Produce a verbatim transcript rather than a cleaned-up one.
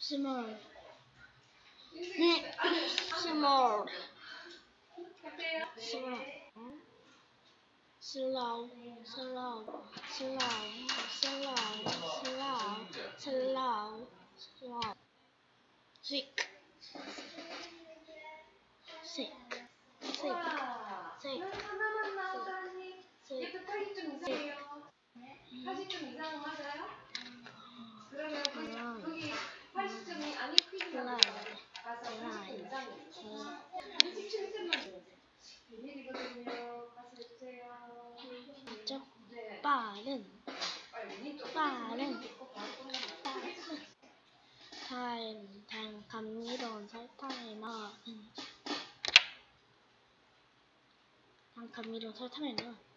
small, small, small, slow, slow, slow, slow, slow, slow, slow, sick, sick, sick, sick, 하나만 나왔다니. 이게 타이 좀 이상해요. 사실 좀 이상한 거 맞아요? 그러면 거기, 거기 팔십 점이 아니 퀴즈가 가서 팔십 점 이상이에요. 육십칠 점만 비밀이거든요. 가서 해주세요. 맞죠? 네. 빠른, 빨리 빠른, 빠른. 타임, 단, 감미로운 설탕에 넣은 단, 감미로운 설탕에 넣은